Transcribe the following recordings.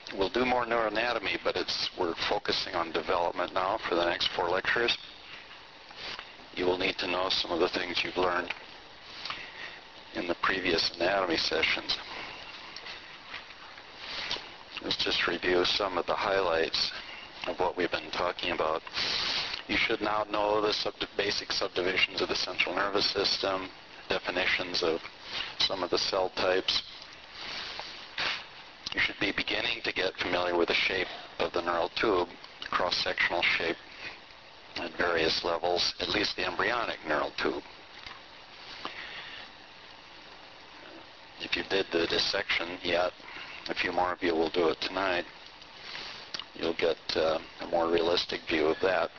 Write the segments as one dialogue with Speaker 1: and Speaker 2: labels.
Speaker 1: We'll do more neuroanatomy, but we're focusing on development now for the next 4 lectures. You will need to know some of the things you've learned in the previous anatomy sessions. Let's just review some of the highlights of what we've been talking about. You should now know the basic subdivisions of the central nervous system, definitions of some of the cell types. You should be beginning to get familiar with the shape of the neural tube, cross-sectional shape at various levels, at least the embryonic neural tube. If you did the dissection yet, a few more of you will do it tonight. You'll get a more realistic view of that.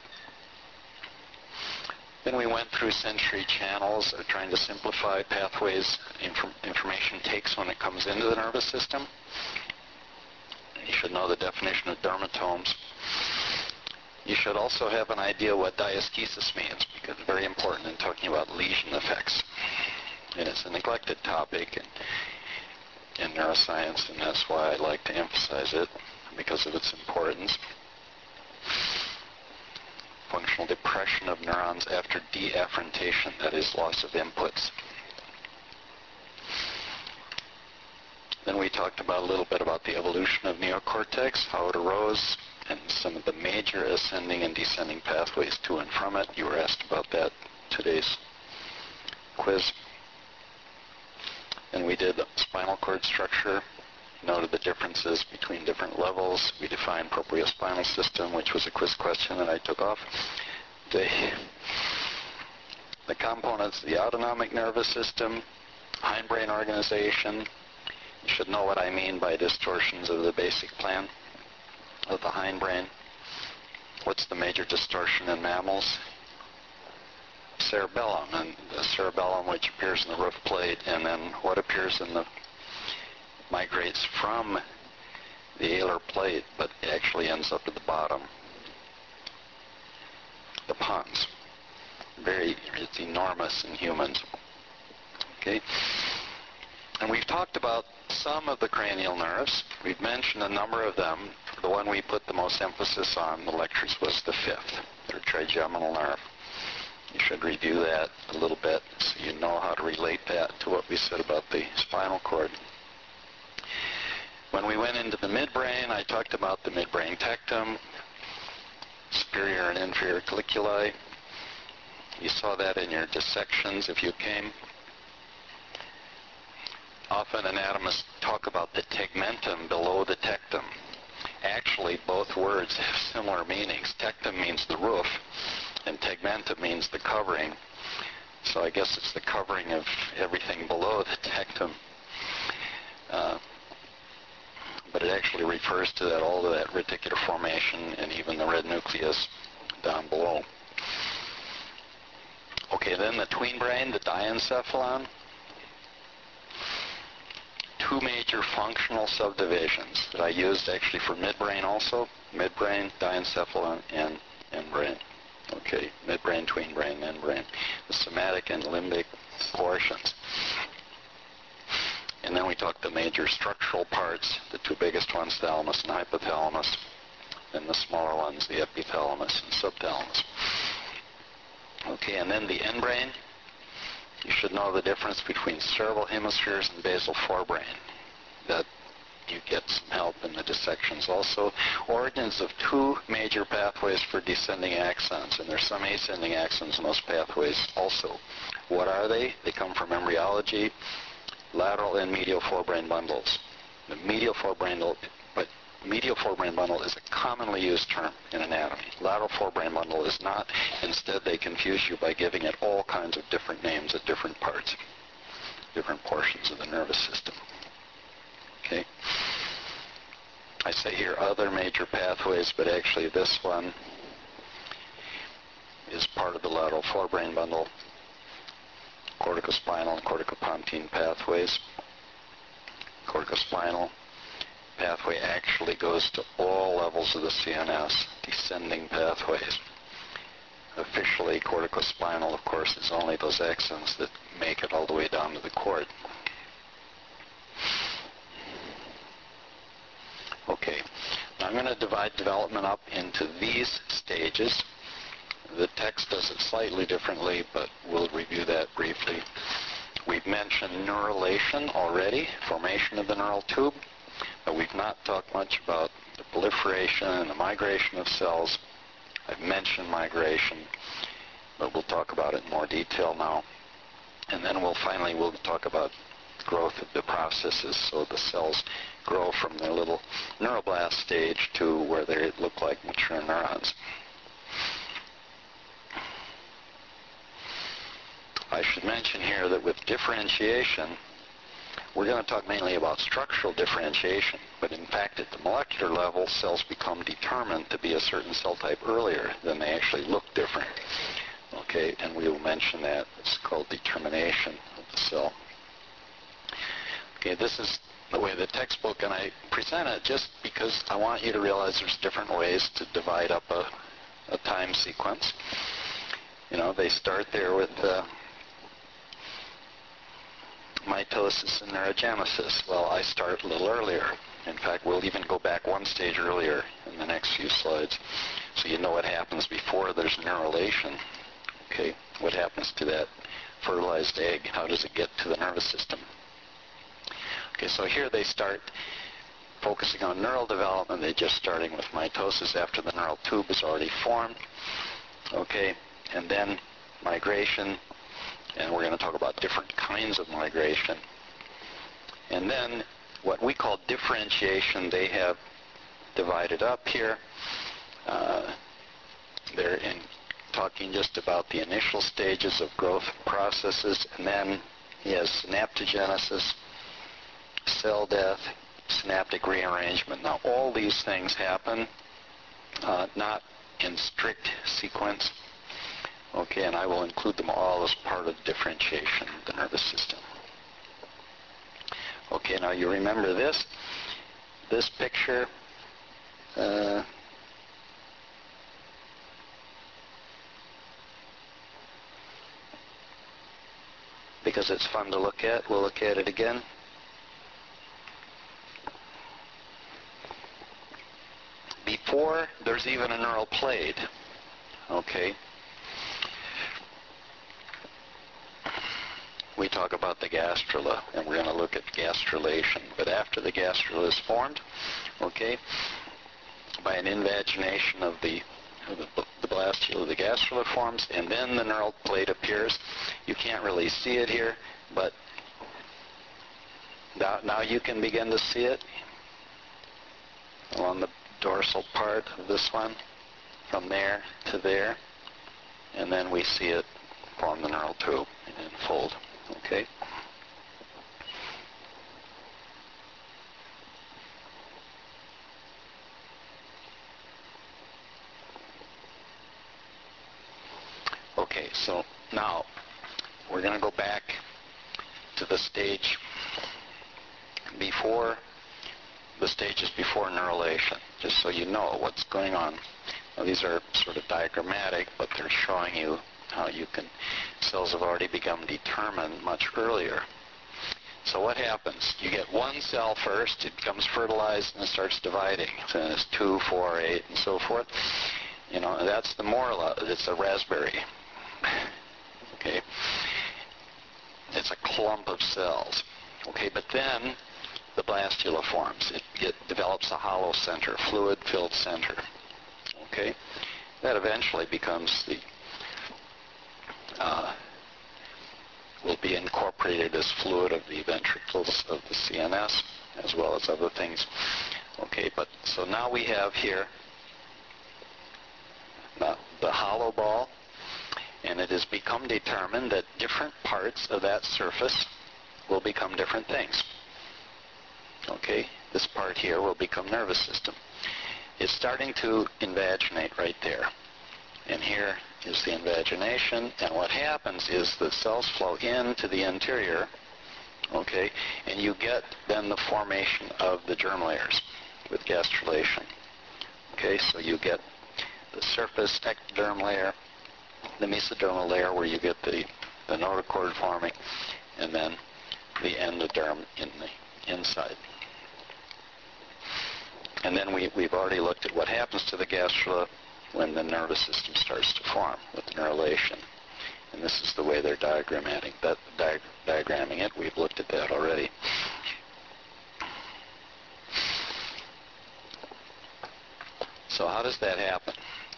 Speaker 1: Then we went through sensory channels, trying to simplify pathways information takes when it comes into the nervous system. You should know the definition of dermatomes. You should also have an idea what diastasis means, because it's very important in talking about lesion effects. And it's a neglected topic in neuroscience, and that's why I like to emphasize it, because of its importance. Functional depression of neurons after deafferentation, that is, loss of inputs. Then we talked about a little bit about the evolution of neocortex, how it arose, and some of the major ascending and descending pathways to and from it. You were asked about that in today's quiz. And we did spinal cord structure, noted the differences between different levels. We defined propriospinal system, which was a quiz question that I took off. The components of the autonomic nervous system, hindbrain organization. You should know what I mean by distortions of the basic plan of the hindbrain. What's the major distortion in mammals? Cerebellum, and the cerebellum, which appears in the roof plate, and then what appears in the migrates from the alar plate, but actually ends up at the bottom. The pons. It's enormous in humans. Okay? And we've talked about some of the cranial nerves. We've mentioned a number of them. The one we put the most emphasis on in the lectures was the 5th, the trigeminal nerve. You should review that a little bit so you know how to relate that to what we said about the spinal cord. When we went into the midbrain, I talked about the midbrain tectum, superior and inferior colliculi. You saw that in your dissections if you came. Often anatomists talk about the tegmentum below the tectum. Actually, both words have similar meanings. Tectum means the roof, and tegmentum means the covering. So I guess it's the covering of everything below the tectum. But it actually refers to that, all of that reticular formation and even the red nucleus down below. Okay, then the tween brain, the diencephalon. 2 major functional subdivisions that I used actually for midbrain also. Midbrain, diencephalon, and endbrain. Okay, midbrain, tween brain, endbrain. The somatic and limbic portions. And then we talked the major structural parts, the 2 biggest ones, thalamus and hypothalamus, and the smaller ones, the epithalamus and subthalamus. Okay, and then the endbrain. You should know the difference between cerebral hemispheres and basal forebrain. That you get some help in the dissections also. Origins of 2 major pathways for descending axons, and there's some ascending axons in those pathways also. What are they? They come from embryology, lateral and medial forebrain bundles. The medial forebrain bundle is a commonly used term in anatomy. Lateral forebrain bundle is not. Instead, they confuse you by giving it all kinds of different names at different parts, different portions of the nervous system. Okay? I say here other major pathways, but actually this one is part of the lateral forebrain bundle. Corticospinal and corticopontine pathways. Corticospinal pathway actually goes to all levels of the CNS, descending pathways. Officially, corticospinal, of course, is only those axons that make it all the way down to the cord. Okay. I'm going to divide development up into these stages. The text does it slightly differently, but we'll review that briefly. We've mentioned neurulation already, formation of the neural tube, but we've not talked much about the proliferation and the migration of cells. I've mentioned migration, but we'll talk about it in more detail now. And then we'll talk about growth of the processes, so the cells grow from their little neuroblast stage to where they look like mature neurons. I should mention here that with differentiation, we're going to talk mainly about structural differentiation, but in fact at the molecular level, cells become determined to be a certain cell type earlier than they actually look different. Okay, and we will mention that. It's called determination of the cell. Okay, this is the way the textbook, and I present it just because I want you to realize there's different ways to divide up a time sequence. You know, they start there with mitosis and neurogenesis. Well, I start a little earlier. In fact, we'll even go back one stage earlier in the next few slides, so you know what happens before there's neurulation. Okay, what happens to that fertilized egg? How does it get to the nervous system? Okay, so here they start focusing on neural development. They're just starting with mitosis after the neural tube is already formed. Okay, and then migration, and we're going to talk about different kinds of migration. And then what we call differentiation, they have divided up here. They're talking just about the initial stages of growth processes, and then he has synaptogenesis, cell death, synaptic rearrangement. Now all these things happen not in strict sequence. Okay, and I will include them all as part of differentiation of the nervous system. Okay, now you remember this picture. Because it's fun to look at, we'll look at it again. Before there's even a neural plate, okay, we talk about the gastrula, and we're going to look at gastrulation. But after the gastrula is formed, okay, by an invagination of the blastula, the gastrula forms, and then the neural plate appears. You can't really see it here, but now you can begin to see it along the dorsal part of this one, from there to there, and then we see it form the neural tube and fold. Okay? Okay, so now we're going to go back to the stage before, the stages before neurulation, just so you know what's going on. Now these are sort of diagrammatic, but they're showing you how cells have already become determined much earlier. So what happens? You get one cell first, it becomes fertilized and it starts dividing. So it's 2, 4, 8, and so forth. You know, that's the morula. It's a raspberry. Okay? It's a clump of cells. Okay, but then the blastula forms. It develops a hollow center, fluid-filled center. Okay? That eventually becomes will be incorporated as fluid of the ventricles of the CNS, as well as other things. Okay, but so now we have here the hollow ball, and it has become determined that different parts of that surface will become different things. Okay, this part here will become nervous system. It's starting to invaginate right there. And here is the invagination, and what happens is the cells flow into the interior, okay, and you get then the formation of the germ layers with gastrulation. Okay, so you get the surface ectoderm layer, the mesodermal layer where you get the notochord forming, and then the endoderm in the inside. And then we've already looked at what happens to the gastrula when the nervous system starts to form with neurulation. And this is the way they're diagramming it. We've looked at that already. So how does that happen?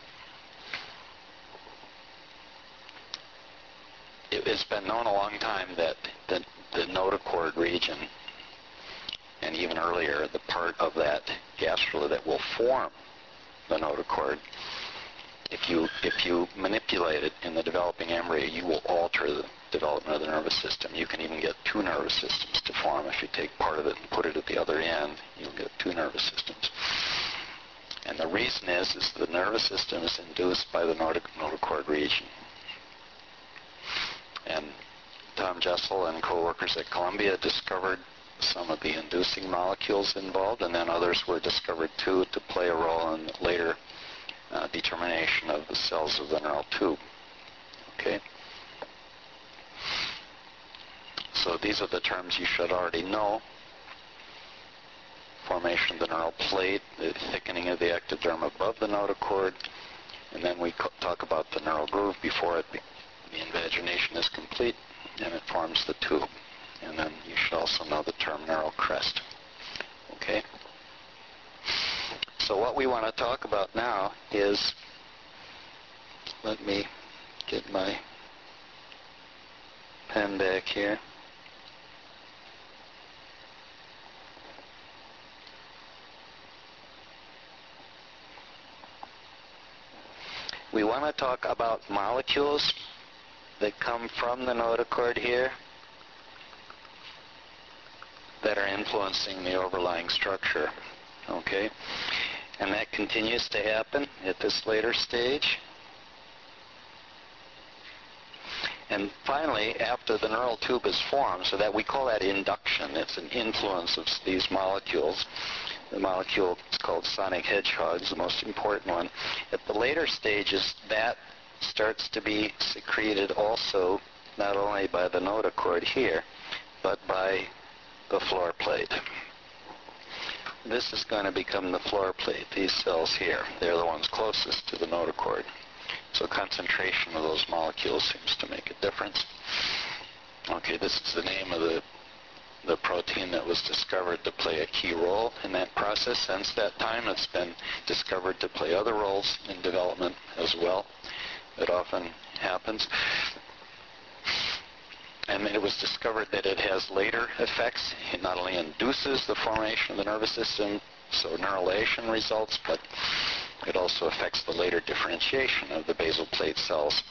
Speaker 1: It's been known a long time that the notochord region, and even earlier, the part of that gastrula that will form the notochord, if you manipulate it in the developing embryo, you will alter the development of the nervous system. You can even get two nervous systems to form. If you take part of it and put it at the other end, you'll get two nervous systems. And the reason is the nervous system is induced by the notochord region. And Tom Jessel and co-workers at Columbia discovered some of the inducing molecules involved, and then others were discovered too to play a role in later determination of the cells of the neural tube. Okay? So these are the terms you should already know. Formation of the neural plate, the thickening of the ectoderm above the notochord, and then we talk about the neural groove before the invagination is complete, and it forms the tube. And then you should also know the term neural crest. Okay? So what we want to talk about now is, let me get my pen back here. We want to talk about molecules that come from the notochord here that are influencing the overlying structure. Okay? And that continues to happen at this later stage. And finally, after the neural tube is formed, so that we call that induction. It's an influence of these molecules. The molecule is called sonic hedgehog, the most important one. At the later stages, that starts to be secreted also not only by the notochord here, but by the floor plate. This is going to become the floor plate, these cells here. They're the ones closest to the notochord. So concentration of those molecules seems to make a difference. Okay, this is the name of the protein that was discovered to play a key role in that process. Since that time, it's been discovered to play other roles in development as well. It often happens. And it was discovered that it has later effects. It not only induces the formation of the nervous system, so neurulation results, but it also affects the later differentiation of the basal plate cells.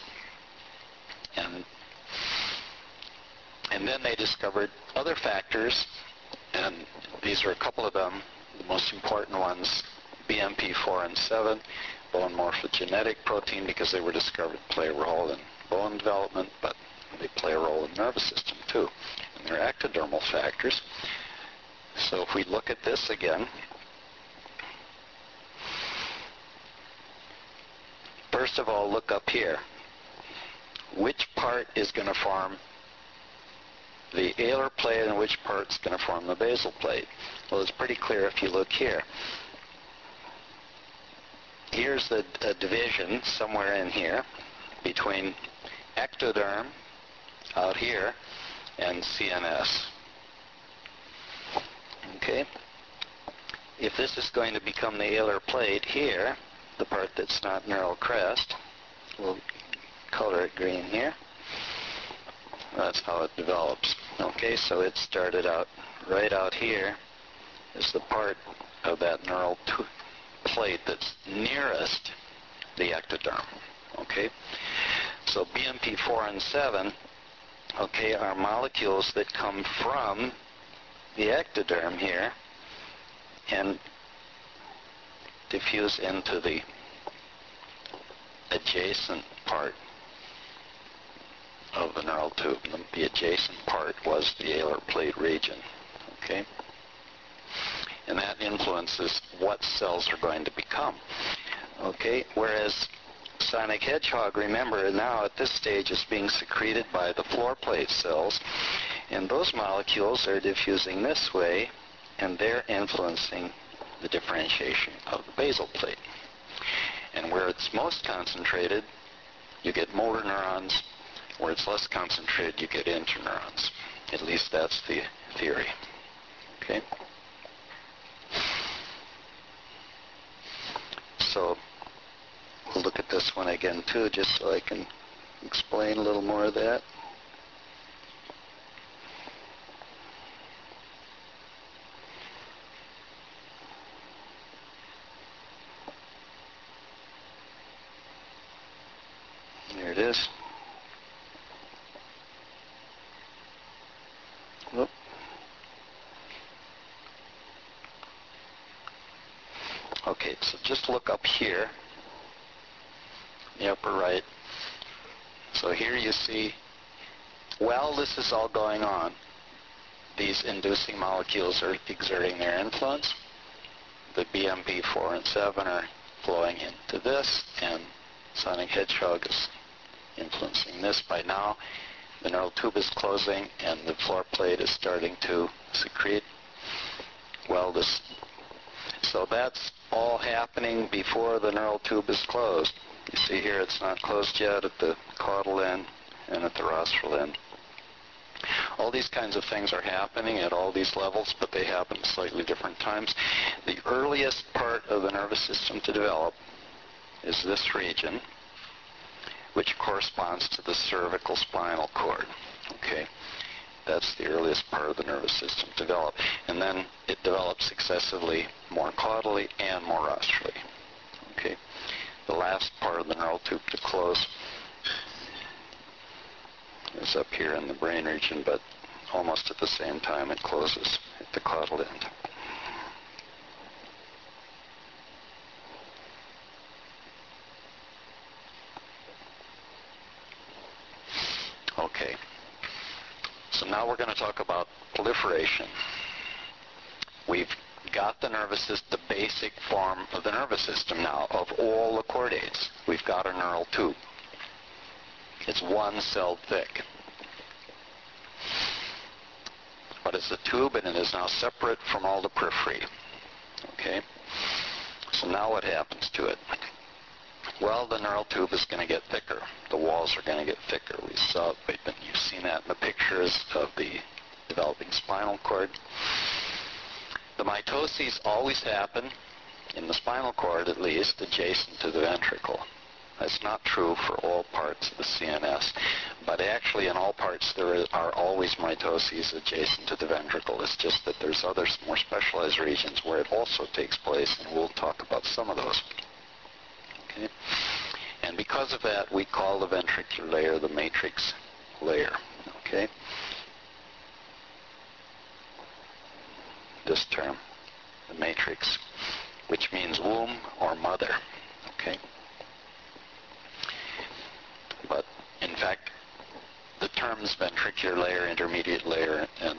Speaker 1: And then they discovered other factors, and these are a couple of them. The most important ones, BMP4 and 7, bone morphogenetic protein, because they were discovered to play a role in bone development, but they play a role in the nervous system too. And they're ectodermal factors. So if we look at this again, first of all, look up here. Which part is going to form the alar plate and which part's going to form the basal plate? Well, it's pretty clear if you look here. Here's the division somewhere in here between ectoderm out here and CNS. Okay? If this is going to become the alar plate here, the part that's not neural crest, we'll color it green here. That's how it develops. Okay, so it started out right out here is the part of that neural plate that's nearest the ectoderm. Okay, so BMP4 and 7, okay, are molecules that come from the ectoderm here and diffuse into the adjacent part of the neural tube. The adjacent part was the alar plate region. Okay? And that influences what cells are going to become. Okay? Whereas sonic hedgehog, remember, now at this stage is being secreted by the floor plate cells, and those molecules are diffusing this way, and they're influencing the differentiation of the basal plate. And where it's most concentrated, you get motor neurons. Where it's less concentrated, you get interneurons. At least that's the theory. Okay? So we'll look at this one again too, just so I can explain a little more of that. There it is. Whoop. Okay, so just look up here, the upper right. So here you see, while this is all going on, these inducing molecules are exerting their influence. The BMP4 and 7 are flowing into this, and sonic hedgehog is influencing this. By now, the neural tube is closing, and the floor plate is starting to secrete. Well, so that's all happening before the neural tube is closed. You see here it's not closed yet at the caudal end and at the rostral end. All these kinds of things are happening at all these levels, but they happen at slightly different times. The earliest part of the nervous system to develop is this region, which corresponds to the cervical spinal cord. Okay? That's the earliest part of the nervous system to develop. And then it develops successively more caudally and more rostrally. Okay? The last part of the neural tube to close is up here in the brain region, but almost at the same time it closes at the caudal end. Okay. So now we're going to talk about proliferation. We've got the nervous system, the basic form of the nervous system now, of all the chordates. We've got a neural tube. It's one cell thick. But it's a tube, and it is now separate from all the periphery. Okay? So now what happens to it? Well, the neural tube is going to get thicker. The walls are going to get thicker. You've seen that in the pictures of the developing spinal cord. The mitoses always happen, in the spinal cord at least, adjacent to the ventricle. That's not true for all parts of the CNS, but actually in all parts there are always mitoses adjacent to the ventricle. It's just that there's other more specialized regions where it also takes place, and we'll talk about some of those. Okay? And because of that, we call the ventricular layer the matrix layer. Okay? This term, the matrix, which means womb or mother. Okay? But in fact, the terms ventricular layer, intermediate layer, and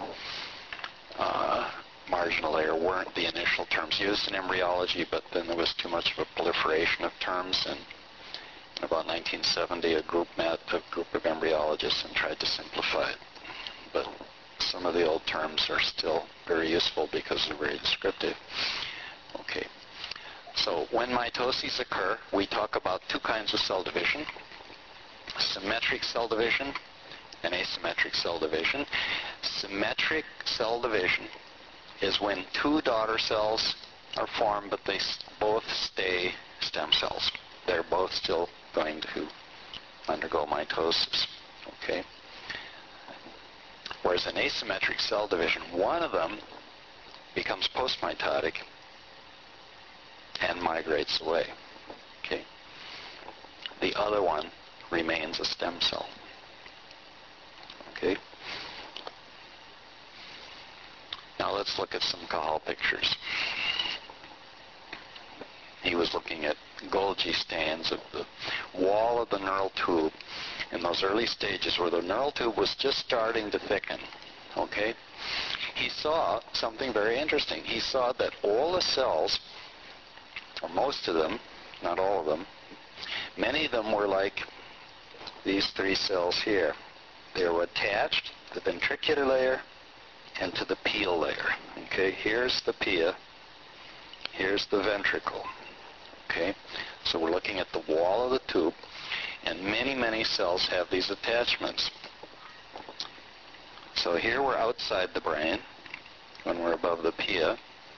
Speaker 1: marginal layer weren't the initial terms used in embryology, but then there was too much of a proliferation of terms, and in about 1970 a group met a group of embryologists and tried to simplify it. But some of the old terms are still very useful because they're very descriptive. Okay. So when mitoses occur, we talk about two kinds of cell division: symmetric cell division and asymmetric cell division. Symmetric cell division is when two daughter cells are formed, but they both stay stem cells. They're both still going to undergo mitosis. Okay? Whereas in asymmetric cell division, one of them becomes postmitotic and migrates away. Okay? The other one remains a stem cell. Okay? Now let's look at some Cajal pictures. He was looking at Golgi stains of the wall of the neural tube in those early stages where the neural tube was just starting to thicken. Okay? He saw something very interesting. He saw that all the cells, or most of them, not all of them, many of them were like these three cells here. They were attached to the ventricular layer and to the pia layer. Okay, here's the pia, here's the ventricle. Okay, so we're looking at the wall of the tube, and many, many cells have these attachments. So here we're outside the brain, when we're above the pia.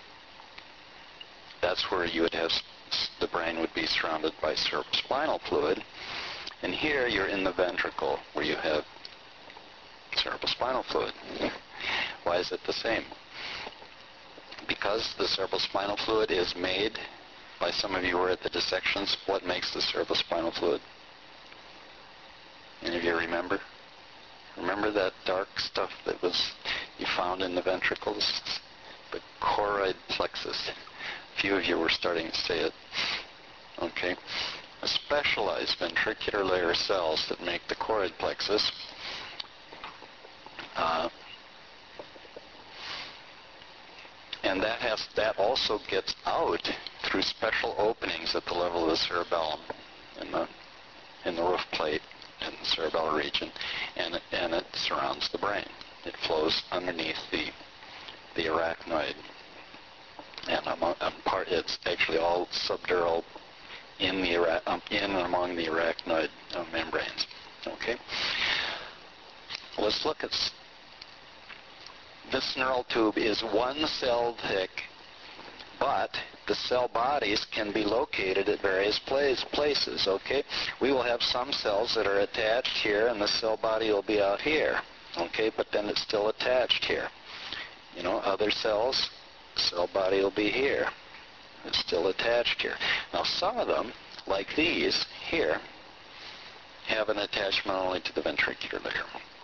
Speaker 1: That's where you would have, the brain would be surrounded by cerebrospinal fluid. And here you're in the ventricle, where you have cerebrospinal fluid. Why is it the same? Because the cerebrospinal fluid is made by, some of you were at the dissections. What makes the cerebrospinal fluid? Any of you remember? Remember that dark stuff that was you found in the ventricles? The choroid plexus. A few of you were starting to say it. Okay. A specialized ventricular layer cells that make the choroid plexus. And that also gets out through special openings at the level of the cerebellum in the roof plate in the cerebellar region, and it surrounds the brain. It flows underneath the arachnoid, and it's actually all subdural in and among the arachnoid membranes. Okay. Let's look at this neural tube. Is one cell thick, but the cell bodies can be located at various places. Okay, we will have some cells that are attached here, and the cell body will be out here. Okay, but then it's still attached here. You know, other cells, cell body will be here. It's still attached here. Now, some of them, like these here, have an attachment only to the ventricular layer.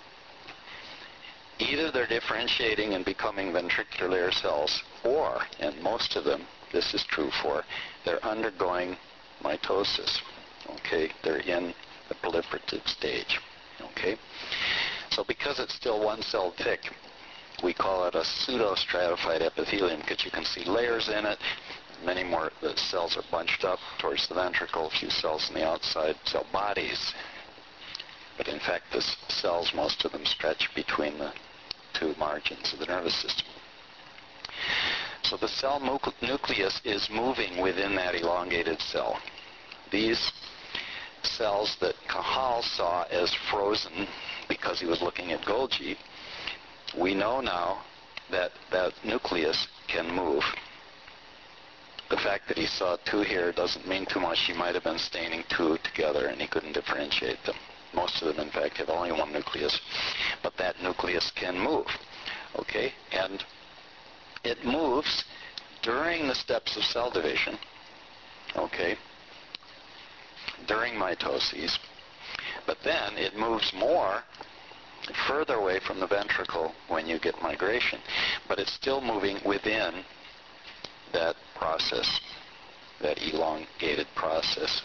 Speaker 1: Either they're differentiating and becoming ventricular layer cells, or, and most of them, this is true for, they're undergoing mitosis. Okay, they're in the proliferative stage. Okay, so because it's still one cell thick, we call it a pseudostratified epithelium, because you can see layers in it. Many more, the cells are bunched up towards the ventricle, a few cells on the outside, cell bodies. But in fact, the cells, most of them stretch between the two margins of the nervous system. So the cell nucleus is moving within that elongated cell. These cells that Cajal saw as frozen because he was looking at Golgi, we know now that that nucleus can move. The fact that he saw two here doesn't mean too much. He might have been staining two together and he couldn't differentiate them. Most of them, in fact, have only one nucleus. But that nucleus can move. Okay? And it moves during the steps of cell division. Okay? During mitoses. But then it moves more further away from the ventricle when you get migration. But it's still moving within that process, that elongated process.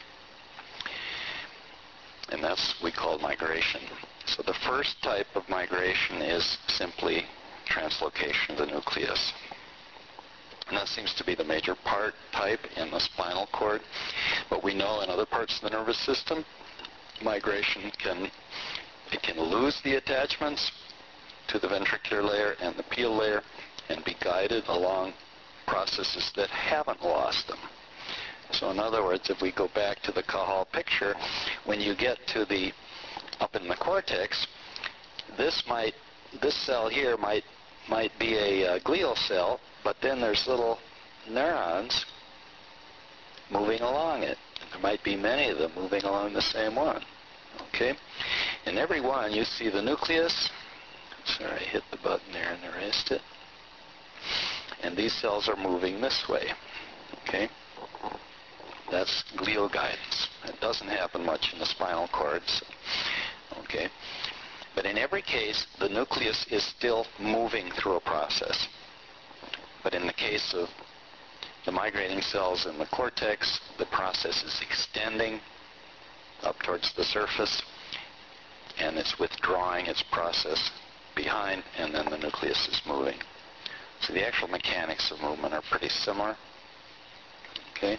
Speaker 1: And that's what we call migration. So the first type of migration is simply translocation of the nucleus. And that seems to be the major type in the spinal cord. But we know in other parts of the nervous system, migration can lose the attachments to the ventricular layer and the pial layer and be guided along processes that haven't lost them. So in other words, if we go back to the Cajal picture, when you get to the up in the cortex, this cell here might be a glial cell, but then there's little neurons moving along it. There might be many of them moving along the same one. Okay? In every one, you see the nucleus. Sorry, I hit the button there and erased it. And these cells are moving this way. Okay? That's glial guidance. It doesn't happen much in the spinal cords. Okay? But in every case, the nucleus is still moving through a process. But in the case of the migrating cells in the cortex, the process is extending up towards the surface, and it's withdrawing its process behind, and then the nucleus is moving. So the actual mechanics of movement are pretty similar. Okay?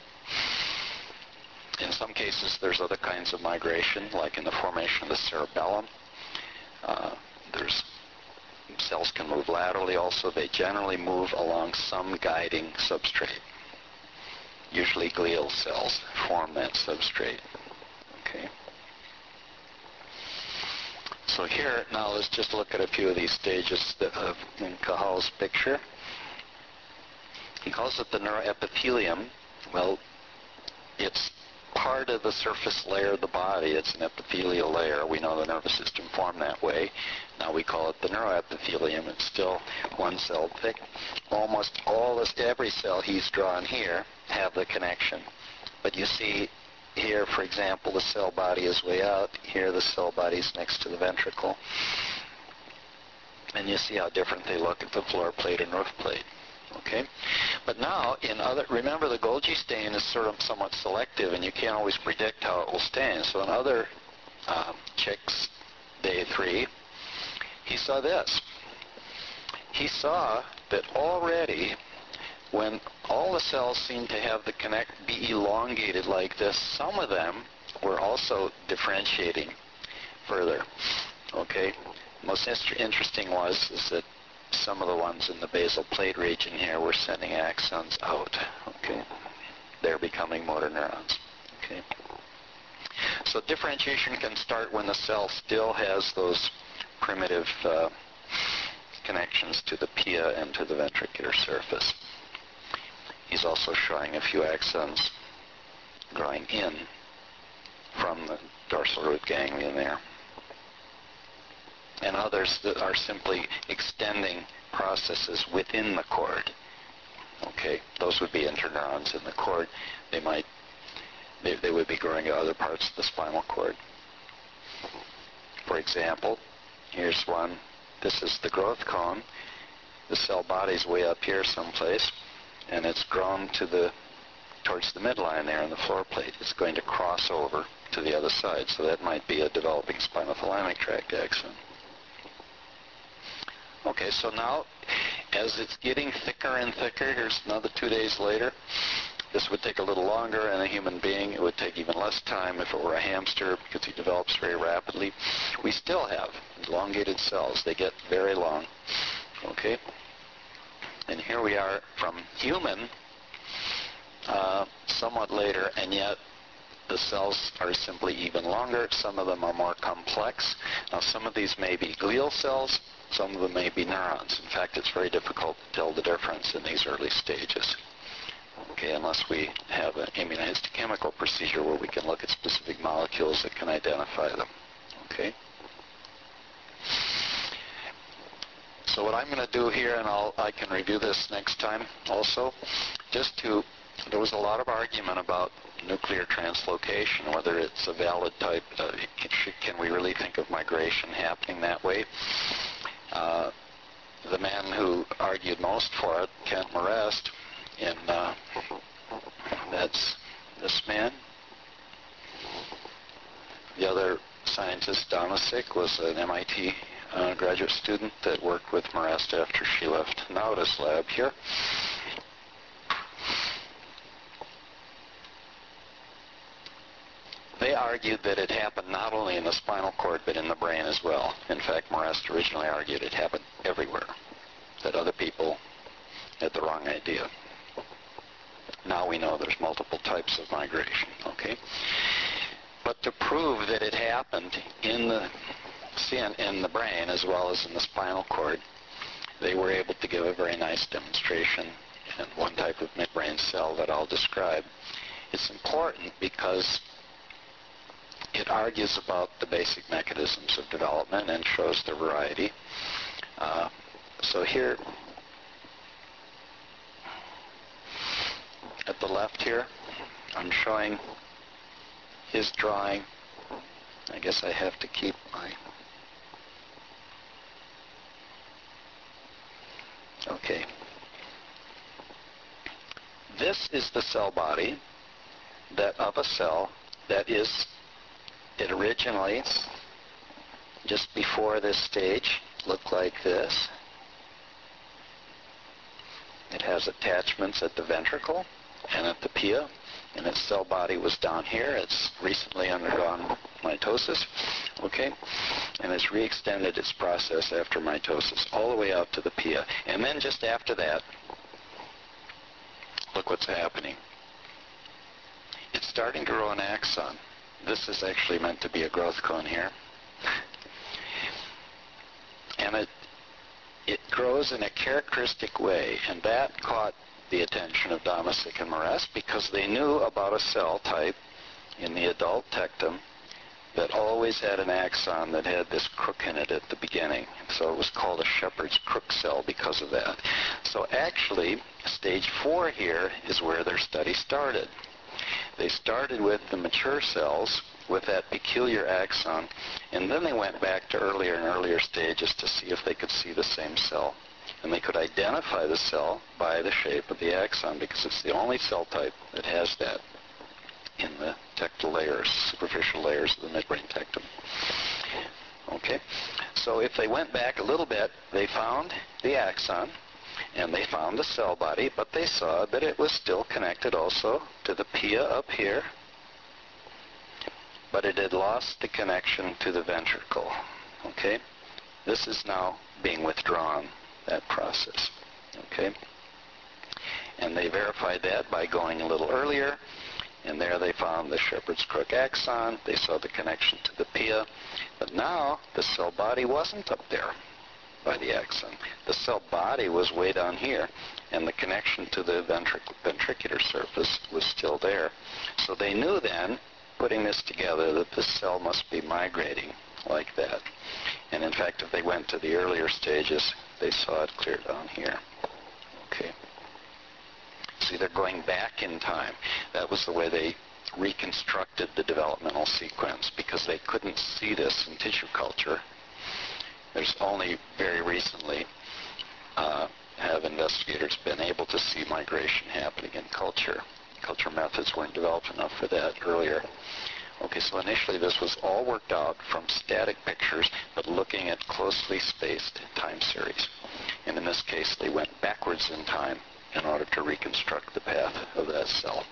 Speaker 1: In some cases, there's other kinds of migration, like in the formation of the cerebellum. Cells can move laterally also. They generally move along some guiding substrate. usually glial cells, form that substrate. Okay. So here, now let's just look at a few of these stages in Cahal's picture. He calls it the neuroepithelium. Well, it's part of the surface layer of the body. It's an epithelial layer. We know the nervous system formed that way. Now we call it the neuroepithelium. It's still one cell thick. Almost every cell he's drawn here have the connection. But you see here, for example, the cell body is way out. Here the cell body is next to the ventricle. And you see how different they look at the floor plate and roof plate. Okay? But now, remember the Golgi stain is sort of somewhat selective, and you can't always predict how it will stain. So in other chicks, day 3, he saw this. He saw that already, when all the cells seemed to have be elongated like this, some of them were also differentiating further. Okay? Most interesting is that some of the ones in the basal plate region here were sending axons out. Okay? They're becoming motor neurons. Okay? So differentiation can start when the cell still has those primitive connections to the pia and to the ventricular surface. He's also showing a few axons growing in from the dorsal root ganglion there. And others that are simply extending processes within the cord. Okay, those would be interneurons in the cord. They would be growing to other parts of the spinal cord. For example, here's one. This is the growth cone. The cell body's way up here someplace, and it's grown towards the midline there in the floor plate. It's going to cross over to the other side, so that might be a developing spinothalamic tract axon. Okay, so now, as it's getting thicker and thicker, here's another 2 days later. This would take a little longer. In a human being, it would take even less time if it were a hamster, because he develops very rapidly. We still have elongated cells. They get very long. Okay? And here we are from human, somewhat later, and yet the cells are simply even longer. Some of them are more complex. Now, some of these may be glial cells. Some of them may be neurons. In fact, it's very difficult to tell the difference in these early stages. Okay, unless we have an immunohistochemical procedure where we can look at specific molecules that can identify them. Okay? So what I'm going to do here, and I can review this next time also, there was a lot of argument about nuclear translocation, whether it's a valid type, can we really think of migration happening that way? The man who argued most for it, Kent Marest, that's this man. The other scientist, Donasik, was an MIT graduate student that worked with Marest after she left Nauda's lab here. They argued that it happened not only in the spinal cord, but in the brain as well. In fact, Marest originally argued it happened everywhere, that other people had the wrong idea. Now we know there's multiple types of migration, okay? But to prove that it happened in the brain as well as in the spinal cord, they were able to give a very nice demonstration in one type of midbrain cell that I'll describe. It's important because it argues about the basic mechanisms of development and shows the variety. So here, at the left here, I'm showing his drawing. I guess I have to keep my... Okay. This is the cell body of a cell that is... It originally, just before this stage, looked like this. It has attachments at the ventricle and at the pia, and its cell body was down here. It's recently undergone mitosis, okay? And it's re-extended its process after mitosis all the way out to the pia. And then just after that, look what's happening. starting to grow an axon. This is actually meant to be a growth cone here. And it grows in a characteristic way, and that caught the attention of Domesek and Marest because they knew about a cell type in the adult tectum that always had an axon that had this crook in it at the beginning. So it was called a shepherd's crook cell because of that. So actually, stage 4 here is where their study started. They started with the mature cells with that peculiar axon, and then they went back to earlier and earlier stages to see if they could see the same cell. And they could identify the cell by the shape of the axon because it's the only cell type that has that in the tectal layers, superficial layers of the midbrain tectum. Okay, so if they went back a little bit, they found the axon and they found the cell body, but they saw that it was still connected also to the pia up here, but it had lost the connection to the ventricle. Okay, this is now being withdrawn, that process. Okay, and they verified that by going a little earlier, and there they found the shepherd's crook axon. They saw the connection to the pia, but now the cell body wasn't up there by the axon. The cell body was way down here, and the connection to the ventricular surface was still there. So they knew then, putting this together, that this cell must be migrating like that. And in fact, if they went to the earlier stages, they saw it clear down here. Okay. See, they're going back in time. That was the way they reconstructed the developmental sequence because they couldn't see this in tissue culture. There's only very recently have investigators been able to see migration happening in culture. Culture methods weren't developed enough for that earlier. Okay, so initially this was all worked out from static pictures, but looking at closely spaced time series. And in this case, they went backwards in time in order to reconstruct the path of that cell.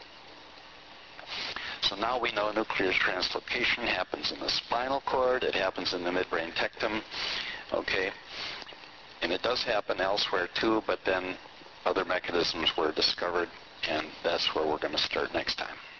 Speaker 1: So now we know nuclear translocation happens in the spinal cord, it happens in the midbrain tectum, okay? And it does happen elsewhere too, but then other mechanisms were discovered, and that's where we're going to start next time.